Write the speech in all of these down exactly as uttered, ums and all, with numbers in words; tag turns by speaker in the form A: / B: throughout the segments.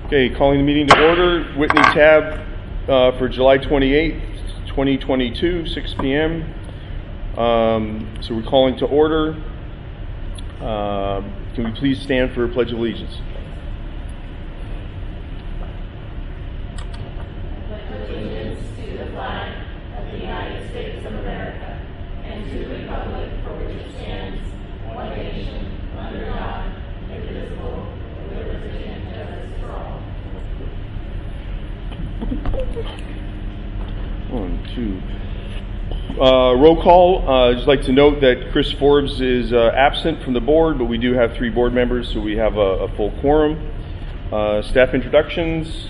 A: Okay, calling the meeting to order. Whitney Tab uh, for July twenty-eighth, twenty twenty-two, six p m Um, so we're calling to order. Uh, can we please stand for a Pledge of Allegiance?
B: Allegiance to the flag of the United States of America and to the republic for which it stands, one nation, under God, indivisible, with liberty and justice for all.
A: One, two. Uh, roll call. Uh, I'd just like to note that Chris Forbes is uh, absent from the board, but we do have three board members, so we have a, a full quorum. Uh, staff introductions.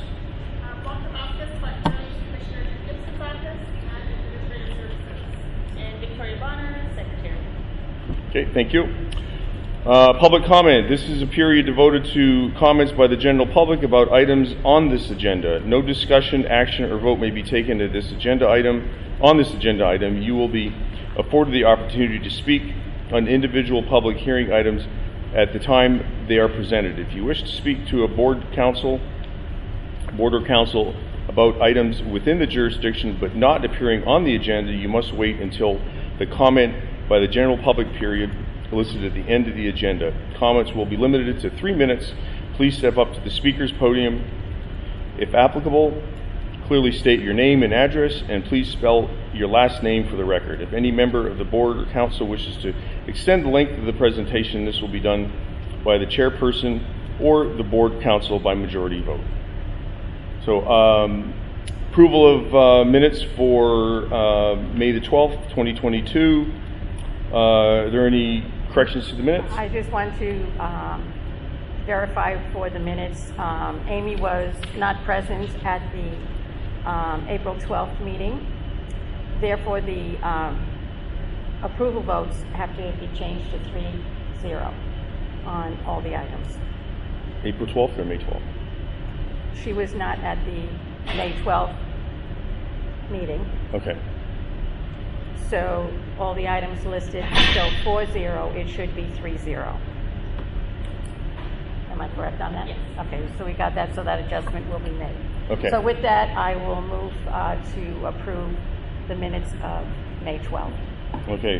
A: Okay, thank you. Uh, public comment. This is a period devoted to comments by the general public about items on this agenda. No discussion, action, or vote may be taken at this agenda item. On this agenda item, you will be afforded the opportunity to speak on individual public hearing items at the time they are presented. If you wish to speak to a board council, board or council about items within the jurisdiction but not appearing on the agenda, you must wait until the comment by the general public period listed at the end of the agenda. Comments will be limited to three minutes. Please step up to the speaker's podium. If applicable, clearly state your name and address, and please spell your last name for the record. If any member of the board or council wishes to extend the length of the presentation, this will be done by the chairperson or the board council by majority vote. So, um, approval of uh, minutes for uh, May the twelfth, twenty twenty-two. Uh, are there any corrections to the minutes?
C: I just want to um, verify for the minutes. Um, Amy was not present at the um, April twelfth meeting. Therefore, the um, approval votes have to be changed to three zero on all the items.
A: April twelfth or May twelfth?
C: She was not at the May twelfth meeting.
A: Okay.
C: So all the items listed, so four zero, it should be three zero. Am I correct on that?
B: Yes.
C: Okay, so we got that, so that adjustment will be made.
A: Okay.
C: So with that, I will move uh, to approve the minutes of May twelfth.
A: Okay.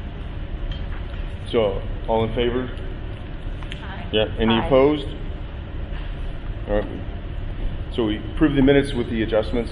A: So, all in favor?
B: Aye.
A: Yeah. Any
C: Aye.
A: opposed? All right. So we approve the minutes with the adjustments.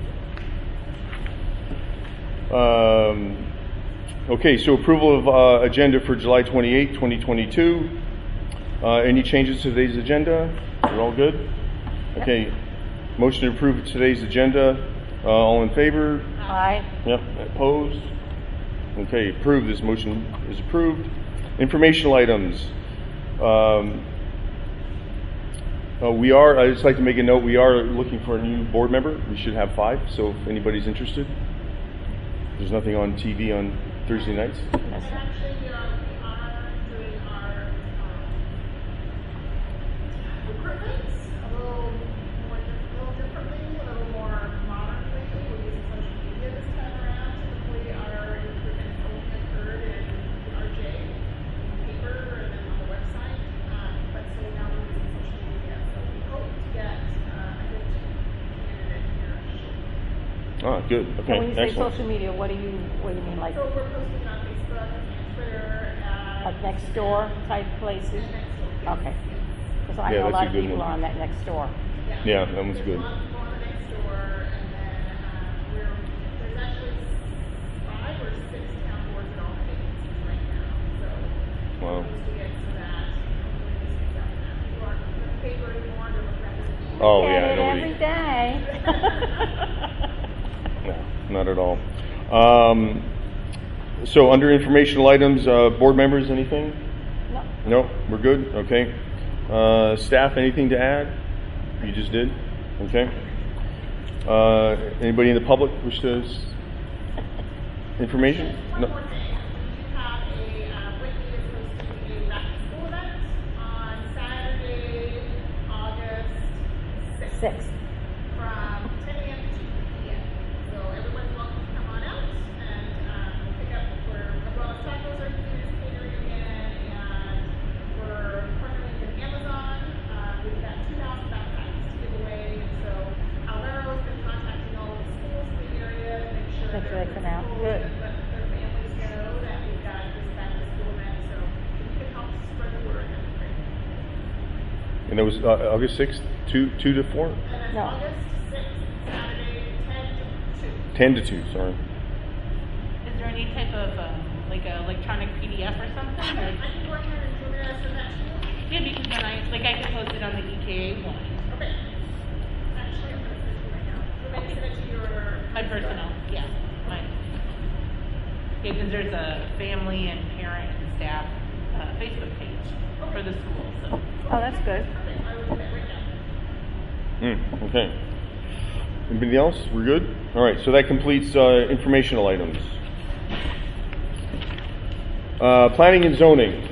A: Um, okay, so approval of uh, agenda for July twenty-eighth, twenty twenty-two. Uh, any changes to today's agenda? We're all good? Okay. Motion to approve today's agenda. Uh, all in favor?
C: Aye.
A: Yep. Opposed? Okay, approved. This motion is approved. Informational items. Um, uh, we are, I'd just like to make a note, we are looking for a new board member. We should have five, so if anybody's interested. There's nothing on T V on Thursday nights.
C: That's right.
D: Actually, uh, we are doing our um, recruitment a little more, a little differently, a little more modernly. We're using social media this time around. Typically, our recruitment is only occurred in the R J, in the paper, and then on the website. Um, but so now we're using social media. So we hope to get uh, a good candidate here.
A: Ah, good. Okay,
C: And when you say
A: excellent.
C: social media, what do you what do you mean, like
D: So we're posting on Facebook, Twitter, uh,
C: like next door type places? Okay. Because I
A: Yeah,
C: know a
A: that's
C: lot
A: a
C: of
A: good
C: people
A: one.
C: are on that next door.
A: Yeah, that one's
D: There's
A: good.
D: one more on the next door, and then um, we're, there's actually five or six town boards that all have vacancies right now. So
A: Wow.
D: once we get to that, hopefully this is done. People aren't in the paper anymore, they're looking at this.
A: Oh,
C: Get
A: yeah,
C: it
A: nobody-
C: every day.
A: No, not at all. Um, so under informational items, uh, board members, anything?
C: No.
A: No, we're good. Okay. Uh, staff, anything to add? You just did. Okay. Uh, anybody in the public wish to s- information?
D: One
A: No.
D: more thing, we do have a, uh, Whitney is hosting a back to school event on Saturday, August sixth.
C: Six.
D: From ten a m to two p m So everyone's welcome to come on out and um, pick up where Abuela's Tacos are catering again, and we're partnering with Amazon. Uh, we've got two thousand backpacks has been contacting all of the schools in the area to make sure
C: Make sure they
D: their
C: come out.
D: principals
C: Good.
D: and let their families know that we've got this back to school event. So if you could help spread the word, that'd be great.
A: And it was uh, August sixth, two, two to four?
D: And that's
C: No.
D: August sixth, Saturday, ten to two.
A: ten to two, sorry.
E: Is there any type of um, like a electronic P D F or something?
D: I
E: Or,
D: can go ahead and do me to send that to you.
E: yeah, because then I like I can post it on the E K A one,
D: Okay. Actually, I'm gonna send it to you right now. You may send it to your.
E: my personal, yeah, mine. Yeah, because there's a family and parent and staff uh, Facebook page for the school. So
C: Oh, that's good.
D: Okay, I will do that right now.
A: Mm, okay. Anybody else? We're good? All right, so that completes uh, informational items. Uh, planning and zoning.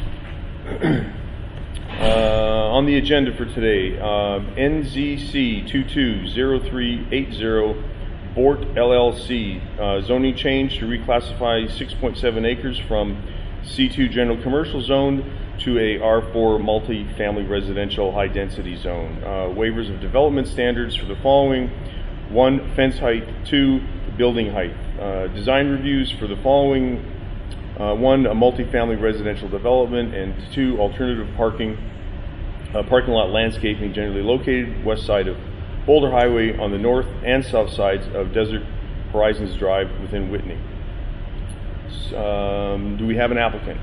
A: uh, on the agenda for today, uh, N Z C two two zero three eight zero Bort L L C, uh, zoning change to reclassify six point seven acres from C two general commercial zone to a R four multi-family residential high-density zone. Uh, waivers of development standards for the following: one, fence height; two, building height. Uh, design reviews for the following: uh, one, a multi-family residential development; and two, alternative parking, uh, parking lot landscaping generally located west side of Boulder Highway on the north and south sides of Desert Horizons Drive within Whitney. S- Um, do we have an applicant?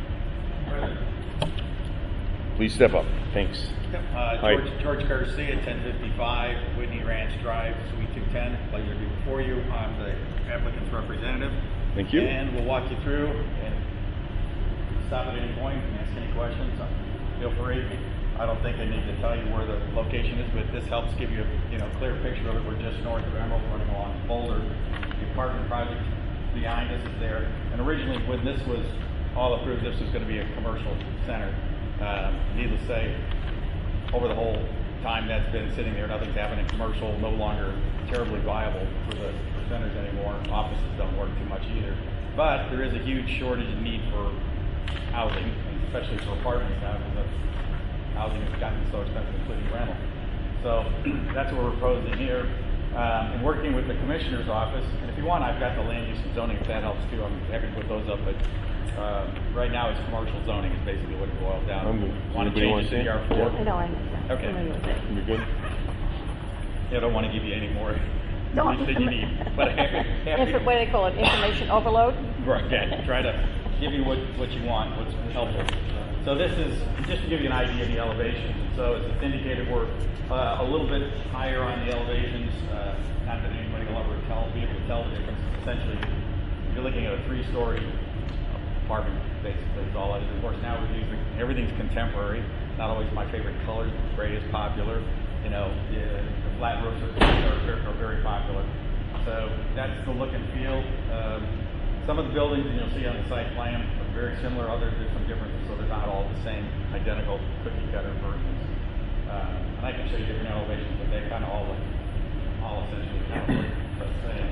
A: Please step up. Thanks.
F: Uh,
A: Hi.
F: George, George Garcia, ten fifty-five Whitney Ranch Drive, Suite two ten. Pleasure to be before you. I'm the applicant's representative.
A: Thank you.
F: And we'll walk you through and stop at any point and ask any questions. Uh, Feel free. I don't think I need to tell you where the location is, but this helps give you a you know clear picture of it. We're just north of Emerald, running along Boulder. The apartment project behind us is there. And originally, when this was all approved, this was going to be a commercial center. Uh, needless to say, over the whole time that's been sitting there, nothing's happening. Commercial no longer terribly viable for the for centers anymore. Offices don't work too much either. But there is a huge shortage and need for housing, especially for apartments now, because housing has gotten so expensive, including rental. So that's what we're proposing here. Um, and working with the commissioner's office, and if you want, I've got the land use and zoning, if that helps too. I'm happy to put those up, but uh, right now it's commercial zoning is basically what it boils down
A: I'm
F: to.
A: good.
F: Want to
A: Anybody
F: change it
A: wanna
F: to
A: say?
F: the R four?
C: I know, I'm
F: Okay.
C: familiar with it.
A: You good?
F: Yeah, I don't want to give you any more
C: No,
F: information than you need, but happy, happy
C: Inf- what do they call it? Information overload?
F: Right, yeah, try to give you what, what you want, what's helpful. So this is, just to give you an idea of the elevations. So as it's indicated, we're uh, a little bit higher on the elevations. Uh, not that anybody will ever tell, be able to tell the difference. Essentially, you're looking at a three-story apartment, basically, is all it is. Of course, now we're using, everything's contemporary. Not always my favorite colors. Gray is popular. You know, the, the flat roofs are, are, are very popular. So that's the look and feel. Um, some of the buildings, and you'll see on the site plan, are very similar. Others, there's some differences, so they're not all the same, identical cookie cutter versions. Uh, and I can show you different elevations, but they kind of all look, all essentially kind of look the same.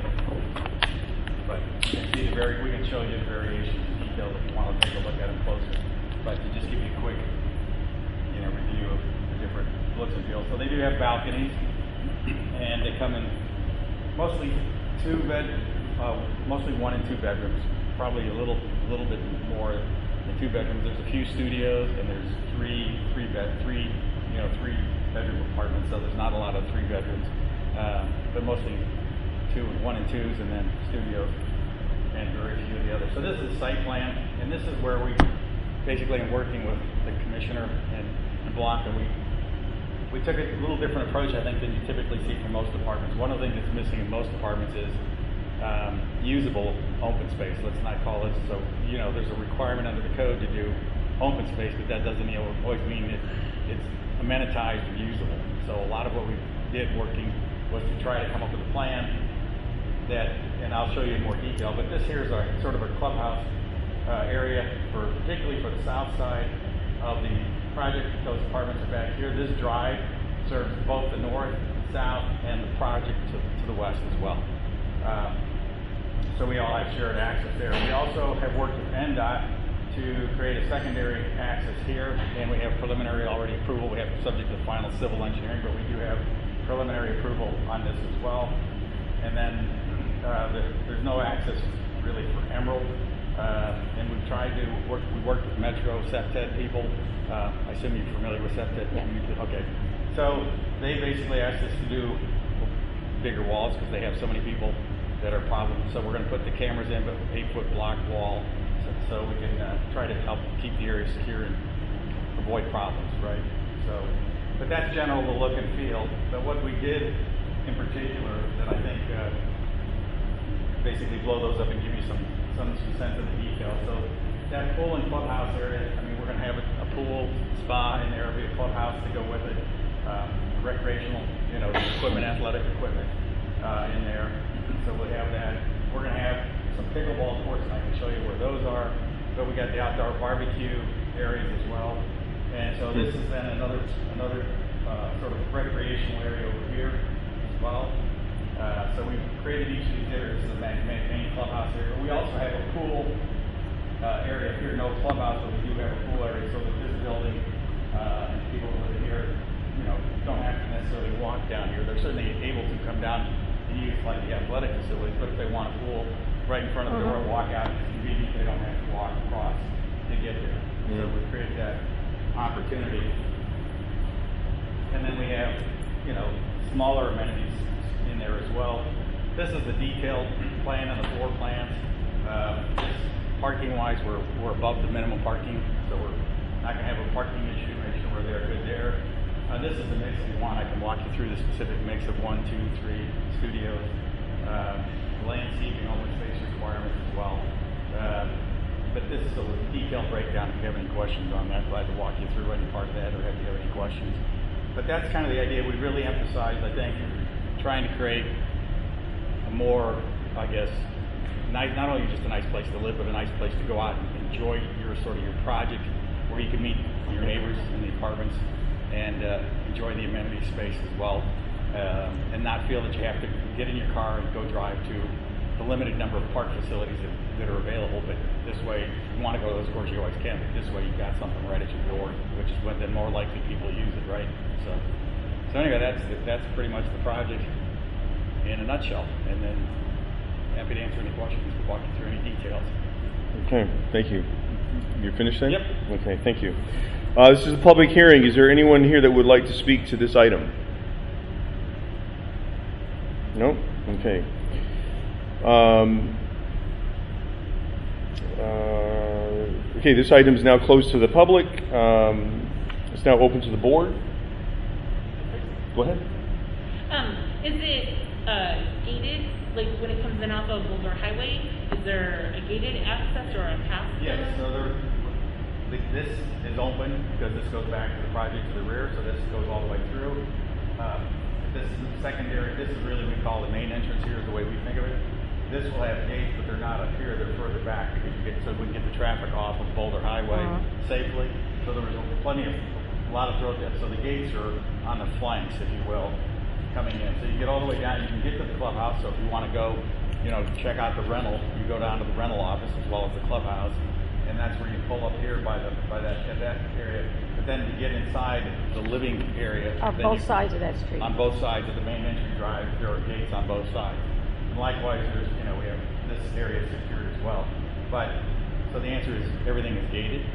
F: But you can see the very, we can show you the variations in detail if you want to take a look at them closer. But to just give you a quick, you know, review of the different looks and feels. So they do have balconies, and they come in mostly two bed, uh, mostly one and two bedrooms. Probably a little, a little bit more than two bedrooms. There's a few studios, and there's three, three bed, three, you know, three bedroom apartments. So there's not a lot of three bedrooms, uh, but mostly two, one and twos, and then studios, and very few of the others. So this is site plan, and this is where we basically am working with the commissioner and, and Blanca. We we took a little different approach, I think, than you typically see from most apartments. One of the things that's missing in most apartments is um, usable open space. Let's not call it, so, you know, there's a requirement under the code to do open space, but that doesn't you know, always mean that it's amenitized or usable. So a lot of what we did working was to try to come up with a plan that, and I'll show you in more detail, but this here is our sort of a clubhouse uh, area, for particularly for the south side of the project. Those apartments are back here. This drive serves both the north, south, and the project to, to the west as well. Uh, so we all have shared access there. We also have worked with N DOT to create a secondary access here, and we have preliminary already approval. We have subject to final civil engineering, but we do have preliminary approval on this as well. And then uh, there, there's no access really for Emerald. Uh, and we've tried to work, we worked with Metro, SEPTED people. Uh, I assume you're familiar with SEPTED?
C: Yeah.
F: Okay. So they basically asked us to do bigger walls because they have so many people that are problems. So we're going to put the cameras in, but eight foot block wall, so, so we can uh, try to help keep the area secure and avoid problems, right? So, but that's general the look and feel. But what we did in particular that I think uh, basically blow those up and give you some some sense of the detail. So that pool and clubhouse area, I mean, we're going to have a, a pool, spa in there, be a clubhouse to go with it, um, recreational, you know, equipment, athletic equipment uh, in there. So we'll have that. We're going to have some pickleball courts, and I can show you where those are. But we got the outdoor barbecue areas as well. And so this is then another another uh, sort of recreational area over here as well. Uh, so we've created each of these areas as a main, main, main clubhouse area. We also have a pool uh, area here, no clubhouse, but we do have a pool area so that this building uh, and people who live here, you know, don't have to necessarily walk down here. They're certainly able to come down and use like the athletic facilities, but if they want a pool right in front of the door and walk out, it's convenient. They don't have to walk across to get there. Mm-hmm. So we created that opportunity. And then we have, you know, smaller amenities in there as well. This is the detailed plan and the floor plans. Um, parking wise, we're, we're above the minimum parking, so we're not going to have a parking issue. Make sure we're there, good there. Uh, this is the mix if you want. I can walk you through the specific mix of one, two, three studios. Uh, landscaping, open space requirements as well. Uh, but this is a detailed breakdown. If you have any questions on that, glad to walk you through any part of that or if you have any questions. But that's kind of the idea. We really emphasize, I think, trying to create a more, I guess, nice, not only just a nice place to live, but a nice place to go out and enjoy your sort of your project, where you can meet your neighbors in the apartments and uh, enjoy the amenity space as well, um, and not feel that you have to get in your car and go drive to the limited number of park facilities that, that are available. But this way, if you want to go to those courses, you always can. But this way, you've got something right at your door, which is when then more likely people use it, right? So. So anyway, that's that's pretty much the project in a nutshell. And then happy to answer any questions, to walk you through any details.
A: Okay, thank you. You're finished then?
F: Yep.
A: Okay, thank you. Uh, this is a public hearing. Is there anyone here that would like to speak to this item? No? Okay. Um, uh, okay, this item is now closed to the public. Um, it's now open to the board. Go ahead.
E: Um, is it uh, gated, like when it comes in off of Boulder Highway? Is there a gated access or a pass?
F: Yes, so there, this is open because this goes back to the project to the rear, so this goes all the way through. Uh, this secondary, this is really we call the main entrance here is the way we think of it. This will have gates, but they're not up here, they're further back because you get, so we can get the traffic off of Boulder Highway uh-huh. safely. So there was plenty of a lot of road depth. So the gates are on the flanks, if you will, coming in. So you get all the way down. You can get to the clubhouse. So if you want to go, you know, check out the rental, you go down to the rental office as well as the clubhouse, and that's where you pull up here by the by that that area. But then to get inside the living area,
C: on both you, sides of that street.
F: On both sides of the main entry drive, there are gates on both sides. And likewise, there's you know we have this area secured as well. But so the answer is everything is gated.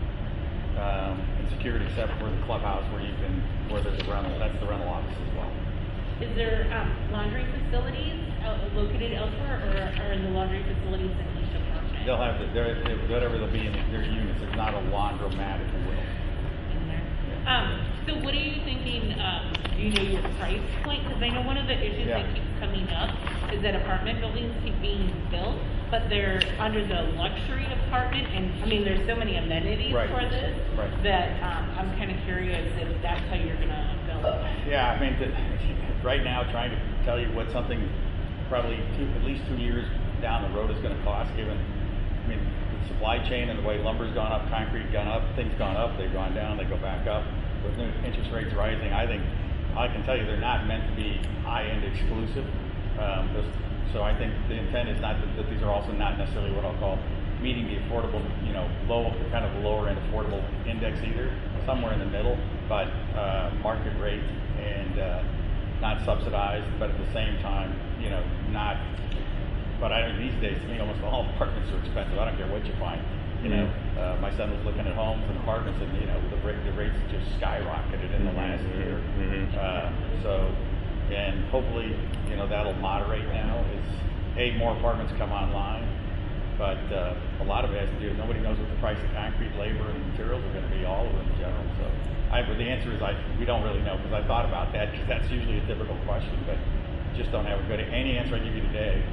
F: Um, and secured except for the clubhouse where you can, where there's a rental, that's the rental office as well.
E: Is there um, laundry facilities uh, located elsewhere, or are the laundry facilities in each apartment?
F: They'll have, the, they're, they're, whatever they'll be in their units. There's not a laundromat, if you will.
E: In there. Um, so what are you thinking, um, do you know your price point? Because I know one of the issues
F: yeah.
E: that keeps coming up is that apartment buildings keep being built, but they're under the luxury apartment, and I mean, there's so many amenities
F: right.
E: for this
F: right.
E: that um, I'm kind of curious if that's how you're going to build it.
F: Yeah, I mean, the, right now, trying to tell you what something probably two, at least two years down the road is going to cost, given, I mean, the supply chain and the way lumber's gone up, concrete gone up, things gone up, they've gone down, they go back up. With new interest rates rising, I think, I can tell you they're not meant to be high-end exclusive. Um, so I think the intent is not that, that these are also not necessarily what I'll call meeting the affordable, you know, low, kind of lower end affordable index either, somewhere in the middle, but uh, market rate and uh, not subsidized, but at the same time, you know, not. But I think these days, to me, almost all apartments are expensive. I don't care what you find. You know, uh, my son was looking at homes and apartments, and you know, the rate, the rates just skyrocketed in the last year.
A: Mhm.
F: Uh, so, and hopefully, you know, that'll moderate now. It's a more apartments come online, but uh, a lot of it has to do. Nobody knows what the price of concrete, labor, and materials are going to be all over in general. So, I, but the answer is I we don't really know because I thought about that because that's usually a difficult question, but just don't have a good any answer I give you today.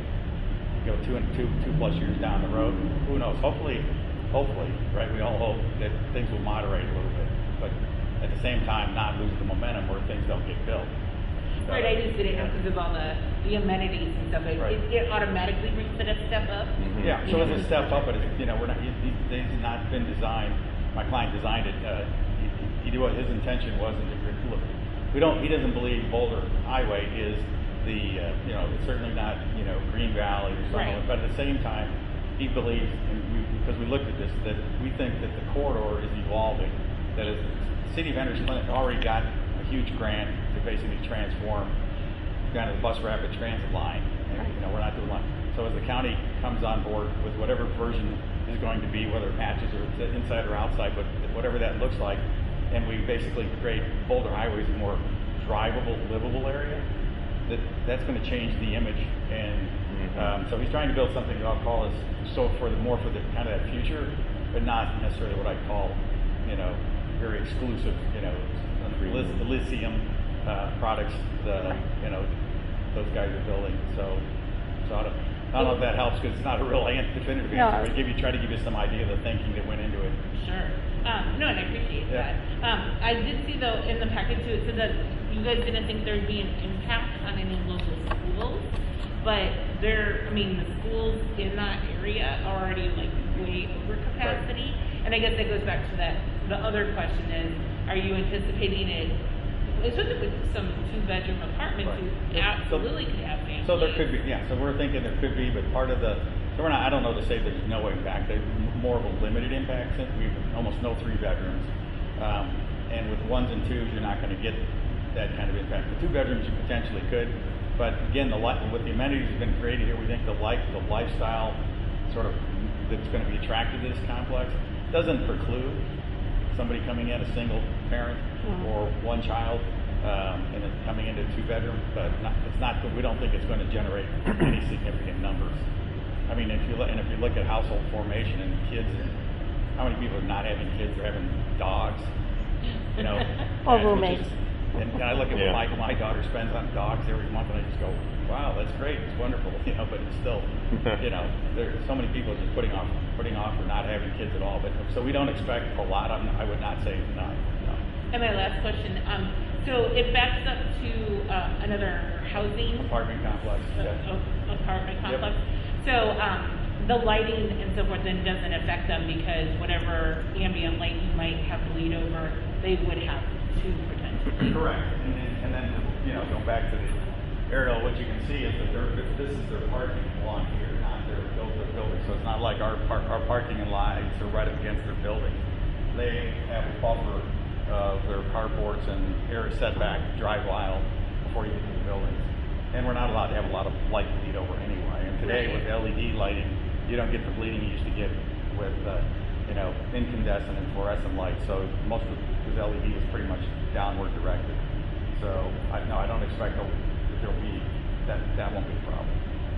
F: Go two and two two plus years down the road, who knows? Hopefully. Hopefully, right? We all hope that things will moderate a little bit, but at the same time, not lose the momentum where things don't get built. So,
E: Right, I just didn't know
F: yeah.
E: because of all the, the amenities and stuff. It,
F: Right.
E: it, it automatically brings it a step up.
A: Mhm.
F: Yeah, so it's a step up, but it's, you know, we're not. These things have not been designed. My client designed it. Uh, he, he knew what his intention was, and look, we don't. He doesn't believe Boulder Highway is the, uh, you know, it's certainly not, you know, Green Valley or something.
E: Right.
F: But at the same time, he believes, and we, because we looked at this, that we think that the corridor is evolving. That is, the city of Henderson already got a huge grant to basically transform kind of the bus rapid transit line. And, you know, we're not doing one. So as the county comes on board with whatever version is going to be, whether it matches or it's inside or outside, but whatever that looks like, and we basically create Boulder Highway as a more drivable, livable area, that that's going to change the image. And um, so he's trying to build something that I'll call as so for the more for the kind of that future, but not necessarily what I call, you know, very exclusive, you know, lis- the lithium uh, products, the you know, those guys are building. So, so I don't, I don't know if that helps because it's not a real an- definitive
C: No.
F: answer. I give you try to give you some idea of the thinking that went into it.
E: Sure. Um, no, and I appreciate
F: Yeah.
E: that. Um, I did see though in the packet too, it said that you guys didn't think there'd be an impact on any local schools, but there, I mean, the schools in that area are already like way over capacity. And I guess that goes back to that. The other question is, are you anticipating it, especially with some two-bedroom apartments,
F: Right.
E: you
F: So-
E: absolutely could have families.
F: So there could be, yeah. So we're thinking there could be, but part of the, so we're not. I don't know to say there's no impact. There's more of a limited impact since we have almost no three bedrooms, um, and with ones and twos, you're not going to get that kind of impact. The two bedrooms you potentially could, but again, the li- with the amenities that have been created here, we think the life, the lifestyle, sort of that's going to be attracted to this complex doesn't preclude somebody coming in, a single parent or one child, um, and then coming into two bedroom, but not, it's not. We don't think it's going to generate any significant numbers. I mean, if you look, and if you look at household formation and kids, and how many people are not having kids, they're having dogs, you know,
C: Or
F: and- which
C: roommates.
F: is- And, and I look at
A: Yeah.
F: what my my daughter spends on dogs every month, and I just go, wow, that's great, it's wonderful, you know. But it's still, you know, there's so many people just putting off, putting off, or not having kids at all. But so we don't expect a lot. I'm, I would not say no, no.
E: And my last question, um, so it backs up to um, another housing
F: Apartment complex.
E: uh,
F: Yes.
E: a- apartment
F: Yep.
E: complex. So um, the lighting and so forth then doesn't affect them because whatever ambient light you might have bleed over, they would have to potentially.
F: Correct. And then, and then, you know, going back to the aerial, what you can see is that they're, this is their parking along here, not their built their building. So it's not like our par- our parking and lights are right up against their building. They have a buffer of their carports and air setback drive aisle before you get to the buildings. And we're not allowed to have a lot of light bleed over anyway. And today
E: Right.
F: with L E D lighting, you don't get the bleeding you used to get with, uh, you know, incandescent and fluorescent lights. So most of because L E D is pretty much downward directed. So I no, I don't expect that there'll be that that won't be a problem.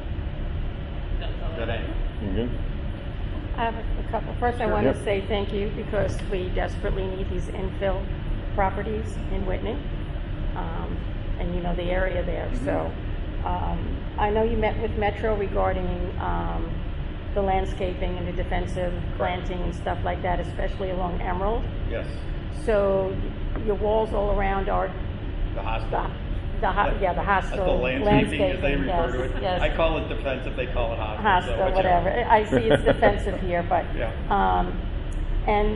E: That's all.
F: That ain't.
A: You good?
C: I have a couple. First, I
F: Sure.
C: want to
A: Yep.
C: say thank you because we desperately need these infill properties in Whitney, um, and you know the area there.
F: Mm-hmm.
C: So um, I know you met with Metro regarding um, the landscaping and the defensive planting and stuff like that, especially along Emerald.
F: Yes.
C: So your walls all around are
F: The
C: the,
F: hospital.
C: the ho- yeah the
F: That's
C: hostile
F: the landscaping, as they refer
C: yes,
F: to it.
C: yes.
F: I call it defensive. They call it hostile.
C: Hostile,
F: so
C: whatever. I see it's defensive here, but
F: Yeah.
C: um, and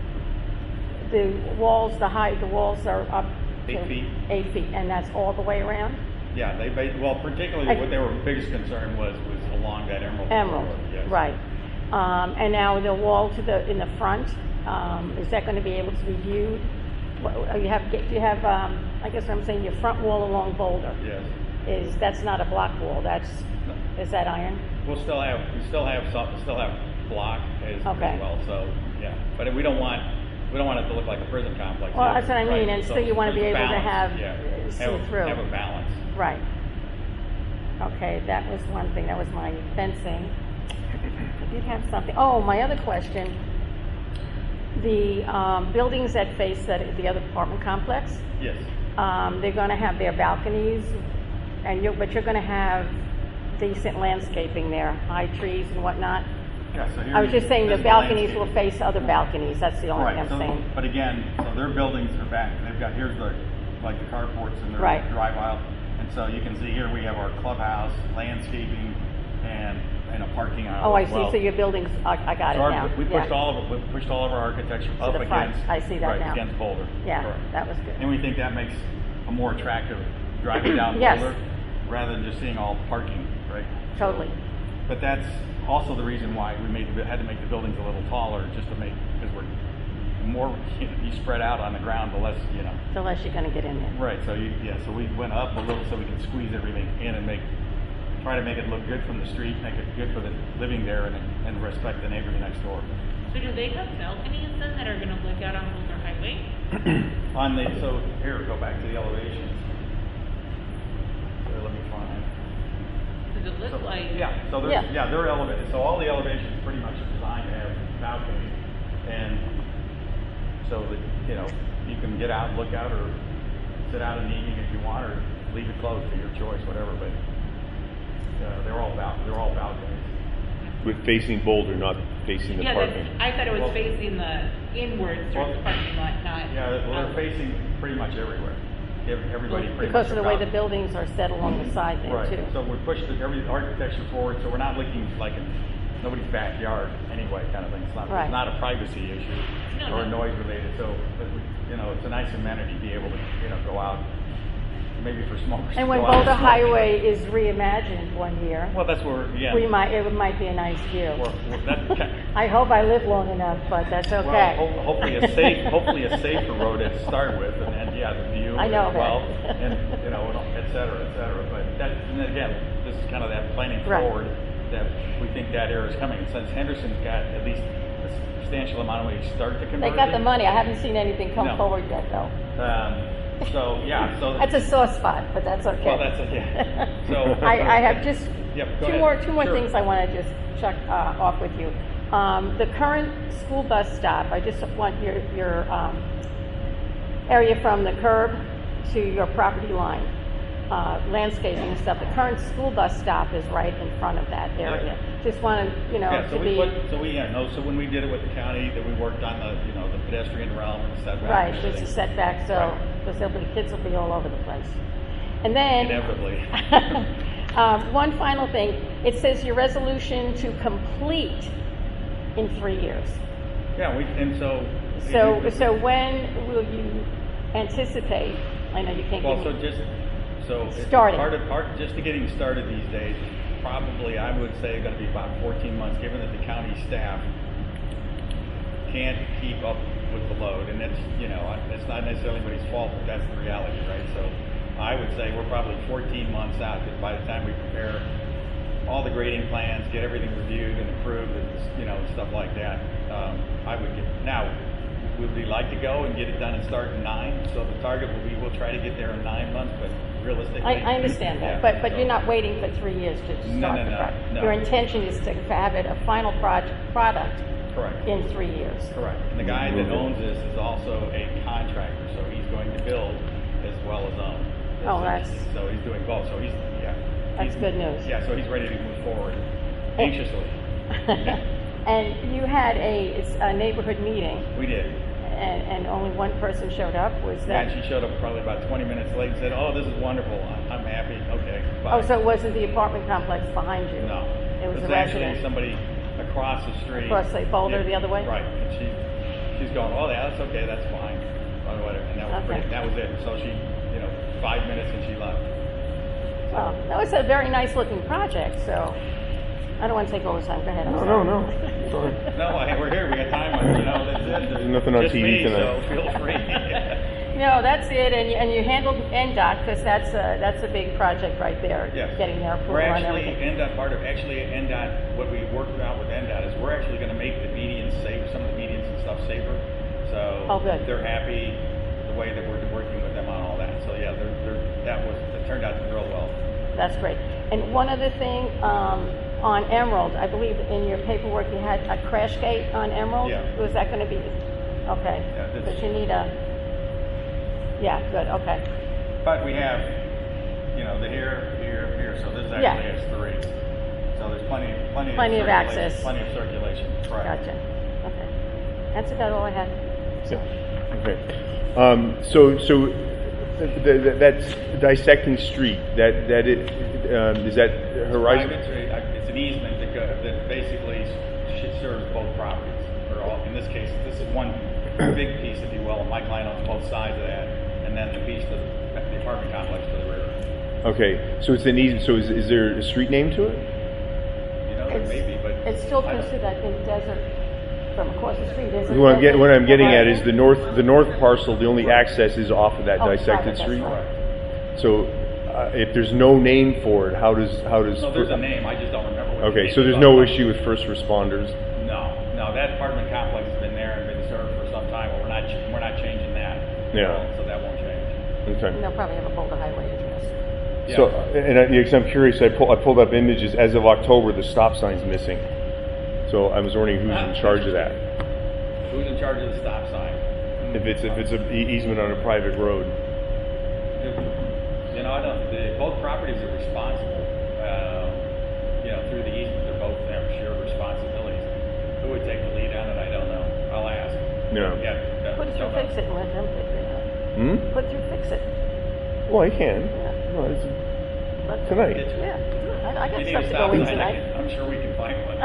C: the walls, the height, the walls are up
F: Eight
C: to
F: feet.
C: eight feet, and that's all the way around.
F: Yeah, they ba- well, particularly
C: I-
F: what their biggest concern was was along that emerald.
C: Emerald,
F: corridor, yes.
C: right? Um, and now the wall to the in the front, um, is that going to be able to be viewed? What, you have do you have um, I guess what I'm saying, your front wall along Boulder
F: Yes.
C: is, that's not a block wall, that's, is that iron?
F: We'll still have, we still have some, still have block as as
C: Okay.
F: well, so, yeah. But we don't want, we don't want it to look like a prison complex.
C: Well,
F: either,
C: that's what I mean,
F: right?
C: and still you wanna be
F: there's a
C: able to
F: balance,
C: have,
F: yeah.
C: uh, see
F: Have a-
C: through.
F: Have a balance.
C: Right. Okay, that was one thing, that was my fencing. I did have something, oh, my other question, the um, buildings that face that, the other apartment complex,
F: Yes.
C: um, they're gonna have their balconies, and you, but you're gonna have decent landscaping there, high trees and whatnot.
F: Yeah, so here
C: I was
F: you-
C: just saying the
F: this is
C: balconies
F: landscape.
C: will face other balconies, that's the only thing
F: Right,
C: I'm
F: so,
C: saying.
F: but again, so their buildings are back, they've got, here's the, like the carports and their
C: Right.
F: drive aisle. And so you can see here, we have our clubhouse, landscaping, and, and a parking aisle
C: Oh, I
F: as
C: see,
F: well.
C: so your buildings, I, I got it
F: So our-
C: now.
F: We pushed
C: Yeah.
F: all of, it- we pushed all of our architecture
C: To
F: up
C: the front.
F: against.
C: I see that
F: right,
C: now.
F: against Boulder.
C: Yeah,
F: Correct.
C: that was good.
F: And we think that makes a more attractive driving down
C: Yes.
F: Boulder, rather than just seeing all parking, right?
C: Totally.
F: But that's also the reason why we made, the- had to make the buildings a little taller, just to make, because we're more, you know, you spread out on the ground, the less, you know.
C: The less you're gonna get in there.
F: Right, so you, yeah, so we went up a little so we can squeeze everything in and make, try to make it look good from the street, make it good for the living there, and, and respect the neighbor next door.
E: So do they have balconies then that are gonna look out on Boulder Highway?
F: On the, so here, go back to the elevations. Here, let me find.
E: Does it look
F: So,
E: like?
F: Yeah, so they're,
C: Yeah.
F: yeah, they're elevated, so all the elevations pretty much are designed to have balconies, and so that, you know, you can get out and look out, or sit out in the evening if you want, or leave it closed for your choice, whatever, but, uh, they're all bal, they're all balconies.
A: With facing Boulder, not facing the
E: Yeah,
A: parking.
E: that's, I thought it was
F: Well-
E: facing the inwards towards the
F: Well-
E: parking lot, not.
F: Yeah, well,
E: out.
F: they're facing pretty much everywhere, Ev- everybody pretty much.
C: Because of the way the
F: about-
C: buildings are set along the side there
F: Right,
C: too.
F: so we pushed the, every architecture forward, so we're not looking like in nobody's backyard anyway, kind of thing. It's not,
C: Right.
F: it's not a privacy issue
E: No,
F: or
E: no.
F: noise related, so, but we, you know, it's a nice amenity to be able to, you know, go out, maybe for smokers.
C: And
F: to
C: when
F: go out
C: Boulder
F: and smoke.
C: Highway is reimagined one year,
F: Well, that's where, yeah.
C: we might, it might be a nice view.
F: We're, we're, that, ca-
C: I hope I live long enough, but that's
F: well,
C: okay.
F: ho- hopefully a safe, hopefully a safer road to start with, and then, yeah, the view
C: I know
F: as well,
C: that.
F: and, you know, and et cetera, et cetera. But that, and then again, this is kind of that planning
C: Right.
F: forward, that we think that era is coming. And since Henderson's got at least a substantial amount of money to start the
C: They
F: conversion.
C: got the money, I haven't seen anything come
F: No.
C: forward yet though.
F: Um, so, yeah, so.
C: That's a sore spot, but that's okay.
F: Well, that's a, yeah. So.
C: I, I have just
F: Yep, go
C: two
F: ahead.
C: more, two more
F: Sure.
C: things I want to just check uh, off with you. Um, the current school bus stop, I just want your, your um, area from the curb to your property line, uh, landscaping and stuff. The current school bus stop is right in front of that area. Just want to, you know,
F: Yeah, so
C: to
F: we
C: be,
F: put, so we, yeah, no, so when we did it with the county, that we worked on the, you know, the pedestrian realm and setback.
C: right,
F: and
C: there's a
F: everything.
C: setback, so,
F: Right.
C: because there'll be, kids will be all over the place. And then.
F: Inevitably.
C: Um, one final thing, it says your resolution to complete in three years.
F: Yeah, we, and so.
C: So, so when will you anticipate, I know you can't
F: Well,
C: give
F: so
C: me,
F: just, so. it's
C: Starting.
F: Part of, part, just to getting started these days, probably, I would say, gonna be about fourteen months, given that the county staff can't keep up with the load, and it's, you know, it's not necessarily anybody's fault, but that's the reality, right? So I would say we're probably fourteen months out, because by the time we prepare all the grading plans, get everything reviewed and approved, and, you know, and stuff like that, um, I would get, now, would we like to go and get it done and start in nine? So the target will be, we'll try to get there in nine months, but realistically.
C: I, I understand
F: Yeah,
C: that, but, but
F: so-
C: you're not waiting for three years to
F: No,
C: start
F: no,
C: the
F: no,
C: project.
F: no.
C: Your intention is to have it a final project, product
F: Correct.
C: in three years.
F: Correct. And the guy that owns this is also a contractor, so he's going to build as well as own.
C: Oh, that's-
F: So he's doing both, so he's, yeah.
C: That's
F: He's-
C: good news.
F: Yeah, so he's ready to move forward anxiously.
C: And you had a, it's a neighborhood meeting,
F: We did.
C: and, and only one person showed up, was
F: And
C: that?
F: she showed up probably about twenty minutes late and said, oh, this is wonderful, I'm I'm happy, okay, bye.
C: Oh, so it wasn't the apartment complex behind you?
F: No.
C: It was a
F: actually
C: resident?
F: somebody across the street.
C: Across, like, Boulder the other way?
F: Right, and she, she's going, oh, yeah, that's okay, that's fine, or whatever, and that was
C: Okay.
F: pretty, that was it. So she, you know, five minutes and she left.
C: Well, that was a very nice looking project, so I don't want to take over time. Go ahead. I'm
A: No,
C: sorry.
A: no, no. Sorry.
F: No, I, we're here, we got time on, you know, that's it.
A: There's nothing on
F: Just
A: T V
F: me,
A: tonight.
F: So feel free.
C: No, that's it, and you, and you handled N DOT, because that's a, that's a big project right there.
F: Yes.
C: Getting their approval
F: We're
C: and
F: actually,
C: everything.
F: N DOT, part of, actually, N DOT, what we worked out with N DOT is we're actually gonna make the medians safe, some of the medians and stuff safer. So.
C: Oh, good.
F: They're happy the way that we're working with them on all that. So, yeah, they're, they're, that was, it turned out real well.
C: That's great. And one other thing, um, on Emerald, I believe in your paperwork you had a crash gate on Emerald?
F: Yeah.
C: Was that gonna be, okay,
F: Yeah, this-
C: because you need a, yeah, good, okay.
F: But we have, you know, the here, here, here, so this
C: Yeah.
F: actually has three. So there's plenty, plenty.
C: Plenty of
F: circulation-
C: access.
F: Plenty of circulation, correct.
C: Gotcha, okay. That's about all I had. So,
A: Okay. Um, so, so th- th- th- that's dissecting street. That that it um, is that Horizon.
F: Private, it's a- it's an easement that go, that basically should serve both properties, or all, in this case, this is one big piece, if you will, and my client owns both sides of that, and then the piece to the, the apartment complex to the rear.
A: Okay, so it's an easement. So is, is there a street name to it?
F: You know, there
C: It's,
F: may be, but.
C: it's still
F: I don't-
C: considered, I think, desert from across the street, isn't it?
A: What I'm, get, what I'm getting at is
C: Horizon?
A: the north the north parcel. The only access is off of that
C: Oh,
A: dissected
C: private, that's
A: street.
C: right.
A: So uh, if there's no name for it, how does how does?
F: No, there's a name, I just don't remember what the
A: Okay,
F: name
A: so
F: is
A: there's
F: off
A: no
F: the-
A: issue with first responders.
F: No, no, that apartment complex has been there and been served for some time, but we're not, ch- we're not changing that.
A: Yeah.
F: So that won't change.
A: Okay.
C: And they'll probably have a Boulder Highway address.
F: Yeah.
A: So, and I, because I'm curious, I, pull, I pulled up images. As of October, the stop sign's missing. So I was wondering who's in charge of that.
F: Who's in charge of the stop sign?
A: If it's if it's a e- easement on a private road.
F: You know, I don't, the, both properties are responsible, um, you know, through the easement, they're both have shared responsibilities. Who would take the lead on it, I don't know. I'll ask.
A: Yeah.
F: Yeah. that-
C: Put it through
F: don't know.
C: Fix It and let them figure it out.
A: Hmm.
C: Put through Fix It.
A: Well, I can.
C: Yeah.
A: No, it's
C: Let them-
A: tonight.
C: Yeah, I, I
F: You
C: got
F: need
C: stuff
F: a
C: to
F: stop
C: go in
F: sign, I
C: tonight.
F: can- I'm sure we can find one.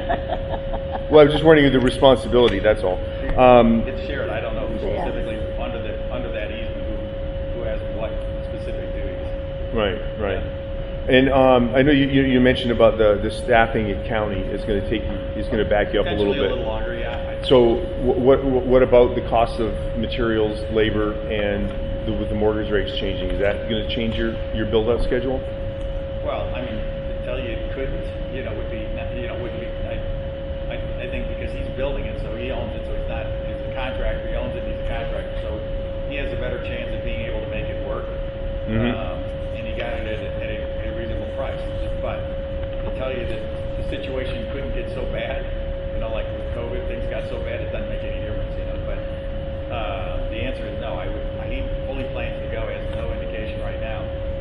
A: Well, I was just wondering the responsibility. That's all. Um,
F: It's shared, I don't know who
C: Yeah.
F: specifically under the, under that easement, who, who has what specific duties.
A: right, right. And um, I know you, you, you mentioned about the, the staffing in county is going to take you is going to back you up a little
F: Potentially
A: bit.
F: a little longer, yeah. I-
A: So wh- what what about the cost of materials, labor, and the, with the mortgage rates changing? Is that going to change your, your build-out schedule?
F: Well, I mean, to tell you it couldn't, you know, would be, not- you know, wouldn't be, I, I, I think because he's building it, so he owns it, so he's not, he's a contractor, he owns it, he's a contractor, so he has a better chance of being able to make it work.
A: Mhm.
F: Um, and he got it at a, at a, at a reasonable price. But to tell you that the situation couldn't get so bad, you know, like with COVID, things got so bad, it doesn't make any difference, you know, but, uh, the answer is no, I would, he fully plans to go, he has no indication right now.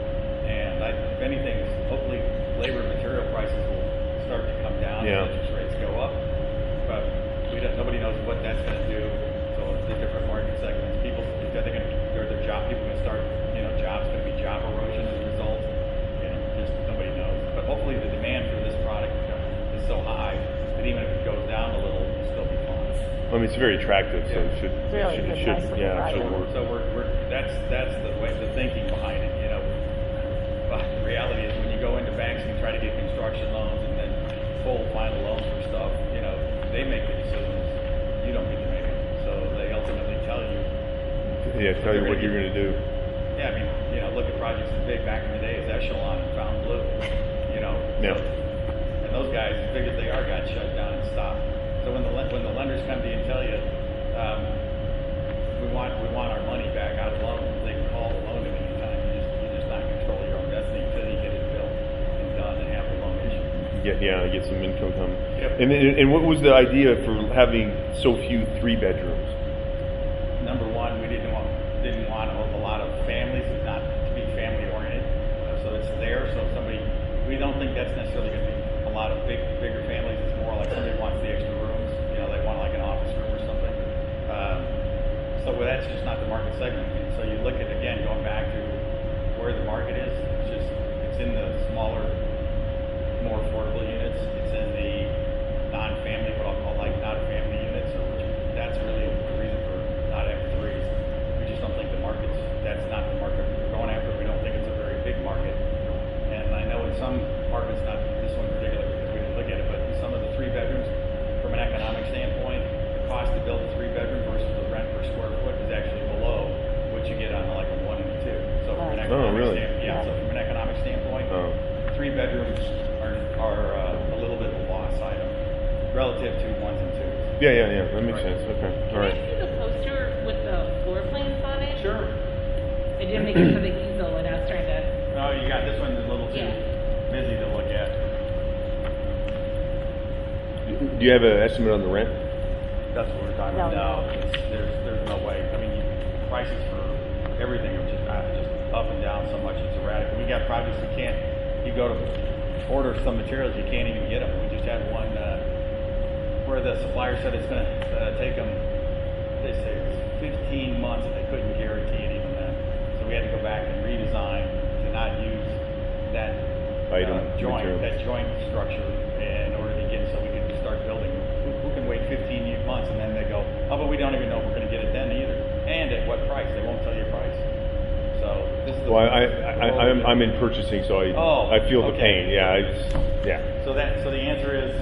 F: And I, if anything, hopefully labor and material prices will start to come down
A: Yeah.
F: as interest rates go up. But we don't, nobody knows what that's going to do. So the different market segments, people, are they going to, are their job, people going to start, you know, jobs going to be job erosion as a result? You know, just nobody knows. But hopefully the demand for this product is so high that even if it goes down a little, it'll still be fine.
A: I mean, it's very attractive, so it
F: Yeah.
A: should,
C: Really
A: it should,
C: good,
A: it should
C: nice looking
A: yeah, it
C: ride.
A: should work.
F: So we're, we're, that's, that's the way, the thinking behind it, you know. But the reality is when you go into banks and try to get construction loans and then full final loans for stuff, you know, they make the decisions. You don't get to make them. So they ultimately tell you.
A: Yeah, tell you what you're going to do.
F: Yeah, I mean, you know, look at projects as big back in the day as Echelon and Found Blue, you know.
A: Yeah.
F: And those guys, as big as they are, got shut down and stopped. So when the len- when the lenders come to you and tell you, um, we want we want our money back out of loan, they can call the loan at any time. You just you're just not in control of your own destiny until you get it built and done and have the loan issued.
A: Get, yeah, get some income coming.
F: Yep.
A: And, and and what was the idea for having so few three bedrooms?
F: Number one, we didn't want didn't want a, a lot of families. It's not to be family oriented, uh, so it's there. So if somebody, we don't think that's necessarily going to be a lot of big bigger families. It's more like somebody wants the extra rooms. You know, they want like an office room or something. Um, so well, that's just not the market segment. And so you look at again going back to where the market is. It's just it's in the smaller, more affordable units. It's in the non-family, what I'll call like not a family units. So which, that's really the reason for not after threes. We just don't think the market's, that's not the market we're going after. We don't think it's a very big market. And I know in some apartments, not this one particularly because we didn't look at it, but in some of the three bedrooms, from an economic standpoint, the cost to build a three bedroom versus the rent per square foot is actually below what you
A: really?
F: stand- Yeah, so from an economic standpoint,
A: Oh.
F: three bedrooms are, are uh, a little bit of a loss item relative to ones and twos.
A: Yeah, yeah, yeah, that makes
F: Right.
A: sense, okay, all
E: Can I
A: right.
E: see the poster with the floor plans on it?
F: Sure.
E: I didn't make it for the easel and I was trying to,
F: No, you got, this one's a little too
E: Yeah.
F: busy to look at.
A: Do you have an estimate on the rent?
F: That's what we're talking
C: No.
F: about. No, it's, there's, there's no way. I mean, prices for everything are just, uh, just up and down so much, it's erratic. We got projects we can't, you go to order some materials, you can't even get them. We just had one, uh, where the supplier said it's gonna, uh, take them, they say it's fifteen months, and they couldn't guarantee it even then. So we had to go back and redesign to not use that
A: Item,
F: uh, joint,
A: material.
F: that joint structure in order to get, so we could start building. Who, who can wait fifteen months and then they go, oh, but we don't even know if we're gonna get it then either. And at what price? They won't tell you a price. So this is the.
A: Well, I, I, I, I'm, I'm in purchasing, so I,
F: Oh,
A: I feel the
F: okay.
A: pain, yeah, I just, yeah.
F: So that, so the answer is,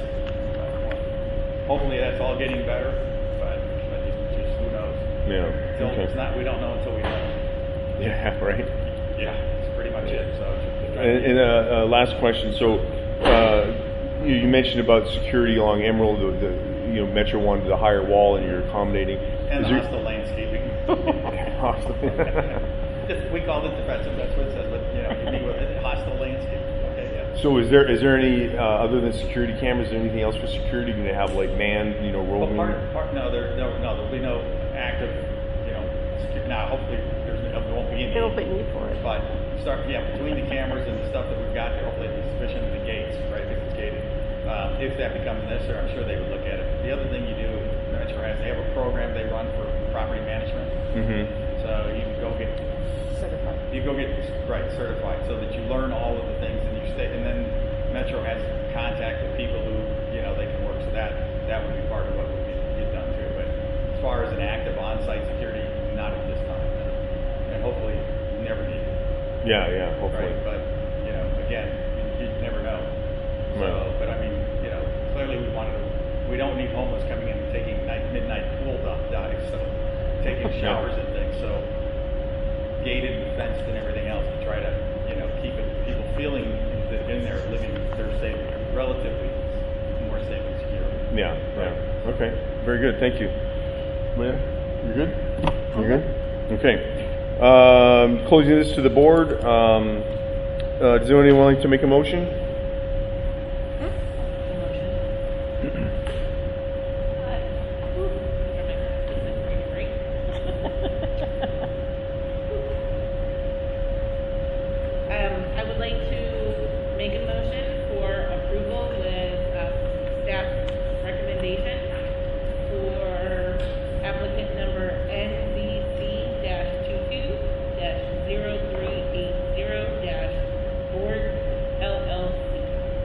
F: uh, hopefully that's all getting better, but, but it's just, who knows?
A: Yeah,
F: Till
A: okay.
F: it's not, we don't know until we know.
A: Yeah, right.
F: Yeah, that's pretty much it, so.
A: And, and uh, uh, last question, so, uh, you, you mentioned about security along Emerald, the, the, you know, Metro wanted the higher wall and you're accommodating.
F: And
A: Is
F: the
A: there-
F: hostile landscaping.
A: Hostile.
F: Just- We called it defensive, that's what it says, but, you know, you mean with it, hostile landscape, okay, yeah.
A: So is there, is there any, uh, other than security cameras, is there anything else for security? Going to have like manned, you know,
F: Well,
A: roving?
F: part, part, no, there, no, no, there'll be no active, you know, secu- now, hopefully, there's, there won't be any.
C: There will be need for it.
F: But start, yeah, between the cameras and the stuff that we've got there, hopefully it'll be sufficient in the gates, right, because it's gated. Um, if that becomes necessary, I'm sure they would look at it. The other thing you do, Metro has, they have a program they run for property management.
A: Mm-hmm.
F: So you can go get,
C: Certified.
F: you go get, right, certified, so that you learn all of the things and you stay, and then Metro has contact with people who, you know, they can work, so that, that would be part of what would be, get done too. But as far as an active on-site security, not at this time, no. And hopefully never need it.
A: Yeah, yeah, hopefully.
F: Right, but, you know, again, you, you never know. So,
A: Right.
F: but I mean, you know, clearly we wanted to, we don't need homeless coming in and taking night, midnight pool dump dives, so, taking showers and things, so, gated and fenced and everything else to try to, you know, keep it, people feeling that in there, living, they're safe, relatively more safe and secure.
A: Yeah, yeah. Okay, very good. Thank you. Leah, you good? You good? Okay. Um, closing this to the board. Um, uh, does anyone willing to make a motion?
E: Um, I would like to make a motion for approval with, uh, staff recommendation for applicant number N Z C twenty-two zero three eight zero Board L L C.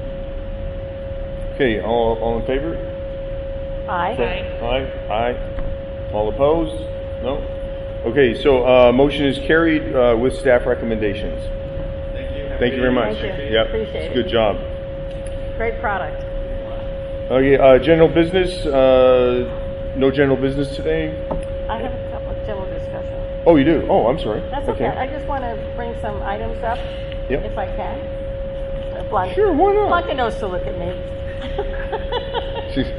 A: Okay, all, all in favor?
C: Aye.
E: Aye.
A: Aye. Aye. All opposed? No? Okay, so, uh, motion is carried, uh, with staff recommendations.
F: Thank you. Have a
A: Thank you
F: good
A: very
F: evening.
A: much.
C: Thank you.
A: Yep.
C: Appreciate it.
A: Good job.
C: Great product.
A: Okay, uh, general business, uh, no general business today?
C: I have a couple of general discussions.
A: Oh, you do? Oh, I'm sorry.
C: That's okay. I just want to bring some items up,
A: Yep.
C: if I can. Uh, Blanca,
A: Sure, why not?
C: Blanca knows to look at me.
A: She's-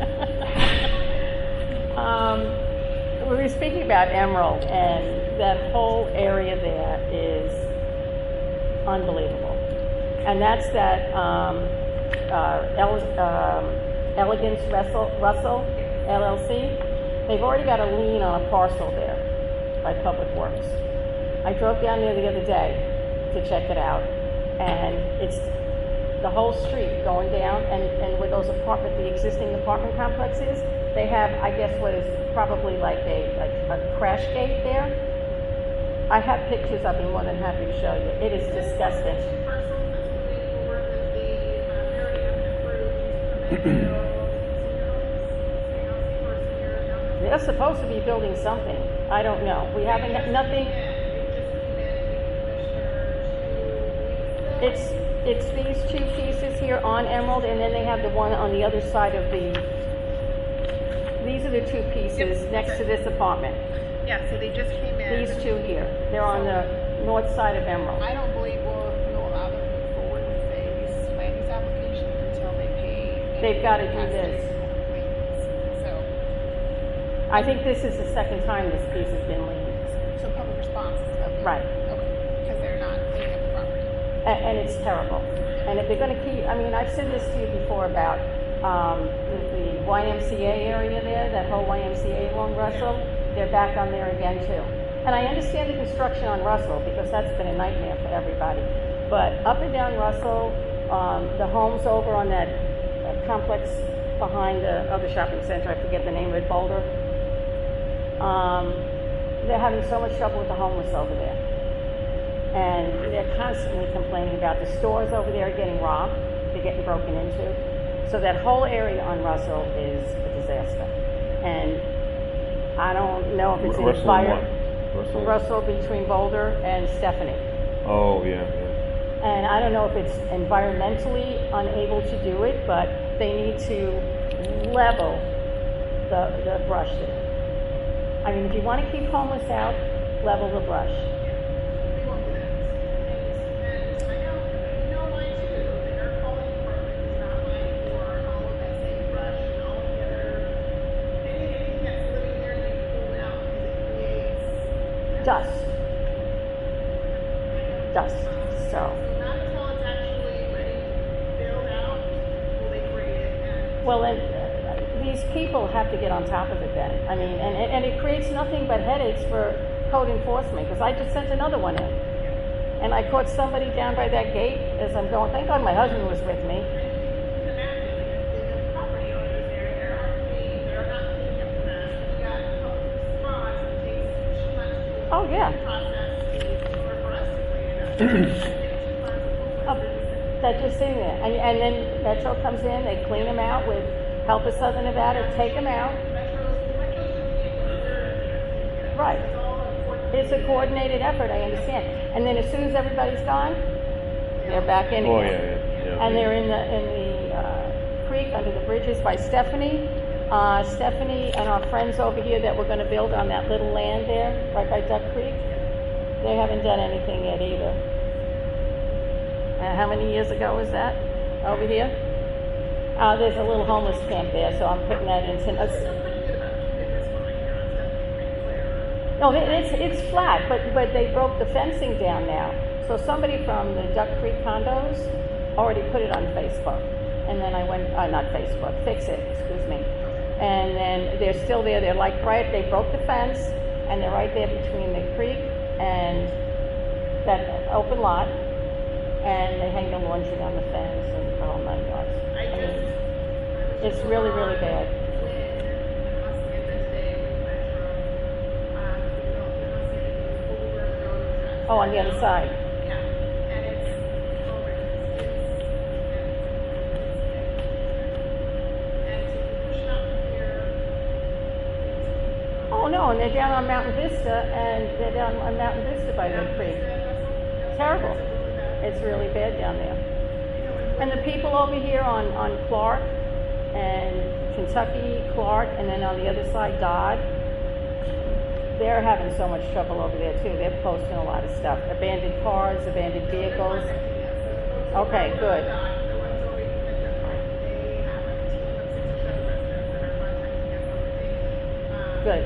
C: um, we were speaking about Emerald, and that whole area there is unbelievable. And that's that um, uh, Ele- um, Elegance Russell, Russell L L C. They've already got a lien on a parcel there by Public Works. I drove down there the other day to check it out, and it's the whole street going down, and, and where those apartment, the existing apartment complex is, they have, I guess, what is probably like a, like a crash gate there. I have pictures, I'd be more than happy to show you. It is disgusting.
D: Parcels that's moving forward with the, uh, Mary Avenue Road, used to make, you know, senior homes, for senior housing.
C: They're supposed to be building something. I don't know. We haven't, nothing,
D: It just came in, the commissioner, two weeks ago.
C: it's, it's these two pieces here on Emerald, and then they have the one on the other side of the, these are the two pieces
D: Yep,
C: next to
D: okay.
C: this apartment.
D: Yeah, so they just came in.
C: These two here, they're on the north side of Emerald.
D: I don't believe
C: they've got to do this.
D: So,
C: I think this is the second time this piece has been leaned.
D: so public response is okay.
C: Right.
D: Okay, because they're not cleaning up the property.
C: And, and it's terrible. And if they're going to keep, I mean, I've said this to you before about um, the, the Y M C A area there, that whole Y M C A along Russell, they're back on there again too. And I understand the construction on Russell because that's been a nightmare for everybody. But up and down Russell, um, the homes over on that uh, complex behind the other shopping center, I forget the name of it, Boulder, um, they're having so much trouble with the homeless over there. And they're constantly complaining about the stores over there are getting robbed, they're getting broken into. So that whole area on Russell is a disaster. And I don't know if it's
A: R- Russell and
C: inspired.
A: what? Russell?
C: Russell between Boulder and Stephanie.
A: Oh, yeah, yeah.
C: And I don't know if it's environmentally unable to do it, but they need to level the, the brush there. I mean, if you want to keep homeless out, level the brush.
D: We won't do that. And, and I know, you know mine too, the air quality department is not mine for all of that safe brush and all the other, any, anything that's living there they pull out because it creates.
C: Dust. Dust. So,
D: So not until it's actually ready to build out, will they grade it and.
C: well, and, uh, these people have to get on top of it then. I mean, and, and and it creates nothing but headaches for code enforcement, because I just sent another one in. And I caught somebody down by that gate as I'm going. Thank God my husband was with me.
D: The map is, the property owners there, they're not cleaning, they're not cleaning up the mess. We got public response, it takes two months to do
C: Oh, yeah.
D: the process to, in order for us to clean it up. And get two months of
C: Oh,
D: homelessness.
C: That's just sitting there. And, and then Metro comes in, they clean them out with Help of Southern Nevada, take them out.
D: Metro's, Metro's doing it when we're in there cleaning it up.
C: Right.
D: It's all a coordinated.
C: It's a coordinated effort, I understand. And then as soon as everybody's gone, they're back in
A: Oh,
C: again.
A: yeah, yeah, yeah.
C: And they're in the in the uh, creek under the bridges by Stephanie. Uh, Stephanie and our friends over here that we're going to build on that little land there, right by Duck Creek, they haven't done anything yet either. Uh, how many years ago was that over here? Uh, there's a little homeless camp there, so I'm putting that into. Uh,
D: Still pretty good about keeping this one here on Stephanie Creek clear.
C: No, it- it's it's flat, but but they broke the fencing down now. So somebody from the Duck Creek condos already put it on Facebook, and then I went uh, not Facebook, Fix It, excuse me. And then they're still there. They're like right. They broke the fence, and they're right there between the creek and that open lot. And they hang the laundry on the fence and the whole nine yards.
D: I
C: I mean,
D: just.
C: it's really really bad. Oh, on the other side.
D: Yeah, and it's horrendous. It's, and to be pushing up from here.
C: Oh no, and they're down on Mountain Vista, and they're down on Mountain Vista by the creek. Terrible. It's really bad down there. And the people over here on, on Clark and Kentucky, Clark, and then on the other side, Dodd, they're having so much trouble over there too. They're posting a lot of stuff. Abandoned cars, abandoned vehicles. Okay, good. Good.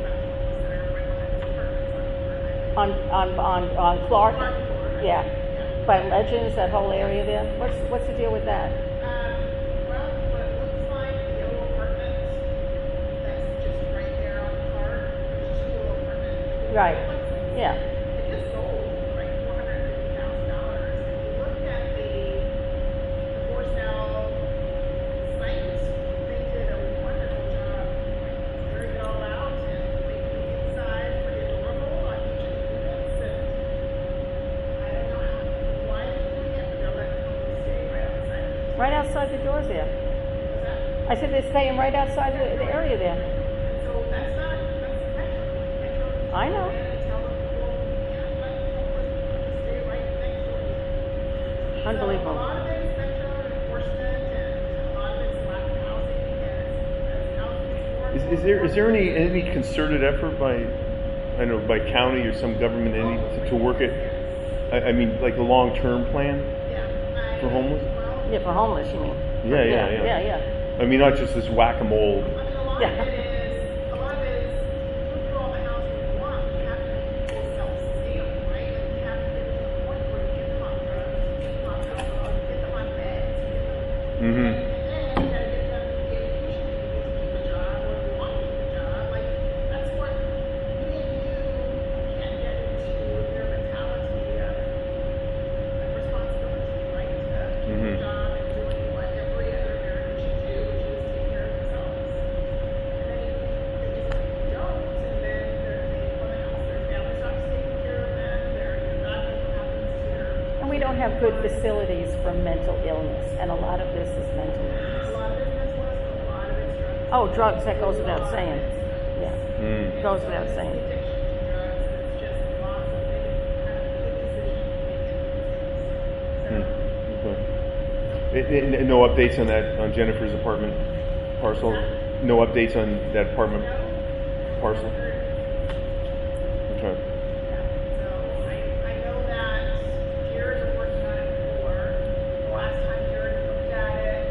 C: On, on, on, on Clark? Yeah. By Legends, that whole area there? What's, what's the deal with that?
D: Um, well, what it looks like, the yellow apartment, that's just right there on the card, there's two little apartments.
C: Right. Yeah.
D: It just sold for like four hundred and fifty thousand dollars. If you look at the, the for sale site, they did a wonderful job, like clearing it all out and making the inside pretty adorable on each of the units. And I don't know how, why they're doing it, but they're letting people stay right outside of it.
C: Right outside the doors there.
D: What's that?
C: I said they're staying right outside the, the area there.
D: And so that's not, that's Metro. Metro needs to
C: I know.
D: go in and tell the people, you can't let the homeless people stay right next door to you.
C: Unbelievable.
D: So a lot of it is Metro enforcement and a lot of it's lack of housing and as housing is more.
A: Is, is there is there any any concerted effort by, I don't know, by county or some government entity to, to work it? I, I mean, like a long term plan
D: Yeah. I-
A: for homeless?
D: Well,
C: Yeah, for homeless, you mean?
A: Yeah, yeah, yeah.
C: Yeah, yeah.
A: I mean, not just this whack-a-mole.
D: I mean, a lot
C: Yeah.
D: of it is, a lot of it is, you can throw all the houses you want, but you have to make people self-sustain, right? Like, you have to get them to the point where you get them on drugs, you get them on alcohol, you get them on meds, you get them,
A: Mm-hmm.
D: and, and then you gotta get them the education they need to keep a job, or they want to keep a job. Like, that's what me and you can't get into their mentality of, of responsibility, right? To keep
A: Mhm.
D: a job and doing what every other American should do, which is take care of themselves. And then you, they just don't, and then they're, they want to help their family stops taking care of them, they're, God knows what happens to their.
C: And we don't have good facilities for mental illness, and a lot of this is mental illness.
D: A lot of it's mental illness, but a lot of it's drugs.
C: Oh, drugs, that goes without saying. Yeah,
A: Mm.
C: goes without
D: It's
C: saying.
D: addiction to drugs, and it's just lots of big, kind of big decisions making. So,
A: Okay. And- and no updates on that, on Jennifer's apartment parcel? No updates on that apartment
D: no,
A: parcel?
D: heard.
A: Okay.
D: Yeah, so I, I know that Jared was working on it before. The last time Jared looked at it,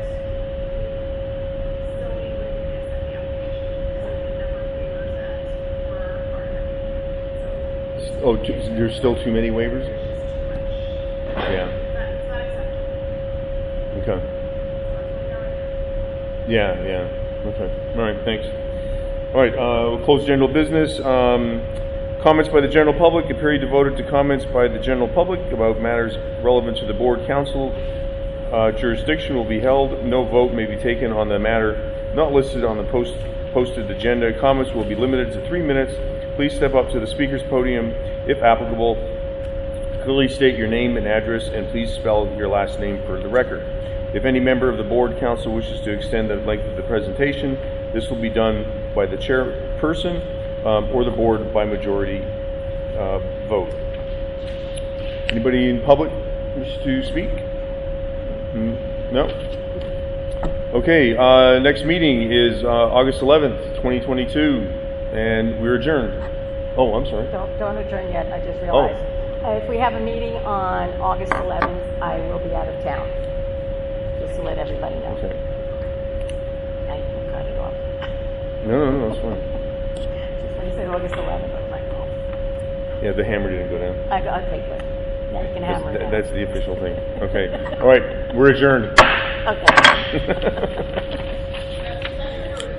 D: still need to accept the application because of the number of waivers that were part of it. So
A: Oh, t- there's still too many waivers?
D: there's just too much.
A: Yeah.
D: That, it's not acceptable.
A: Okay.
D: So that's what we got right now.
A: Yeah, yeah. Okay. All right, thanks. All right, uh, we'll close general business. Um, comments by the general public, a period devoted to comments by the general public about matters relevant to the board council uh, jurisdiction will be held. No vote may be taken on the matter not listed on the post, posted agenda. Comments will be limited to three minutes. Please step up to the speaker's podium if applicable. Clearly state your name and address, and please spell your last name for the record. If any member of the board council wishes to extend the length of the presentation, this will be done by the chairperson um, or the board by majority uh, vote. Anybody in public wish to speak? Mm, No? Okay, uh, next meeting is uh, August eleventh, twenty twenty-two, and we're adjourned. Oh, I'm sorry.
C: Don't, don't adjourn yet, I just realized. Uh, If we have a meeting on August eleventh, I will be out of town, just to let everybody know.
A: Okay.
C: I can cut it off.
A: No, no, no, that's fine.
C: Just when you said August eleventh, I was like, oh,
A: Yeah, the hammer didn't go down.
C: I go, okay, good. Now you can
A: That's,
C: hammer it
A: that-
C: down.
A: that's the official thing. Okay. All right, we're adjourned.
C: Okay.